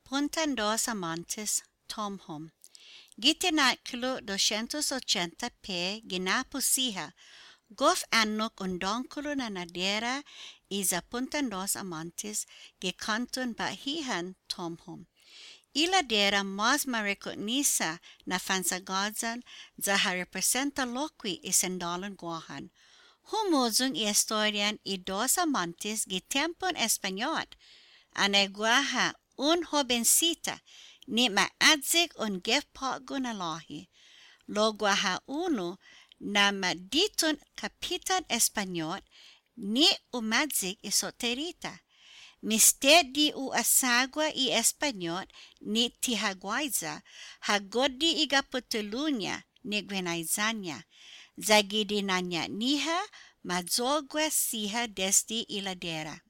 Punta dos Amantes, Tom Home. Gitinacolo 280 p ginapusiha. Gof annok undonkolo na nadera iza Punta dos Amantes gekantun bahihan Tom Home. Ila dera mas marekonisa na fansagadzan za representa lokwi isendalan guahan. Humuzong historian i dos amantes gitempon Espanyol. Aneguaha un jovencita ni maadzik un gefpago na lahi. Loguaha uno na maditon kapitan Espanyol ni umadzik isoterita. Misted di uasagwa i Espanyol ni tihaguaiza hagodi igaputulunya ni gwenaizanya. Zagidinanya niha madzogwa siha desdi iladera.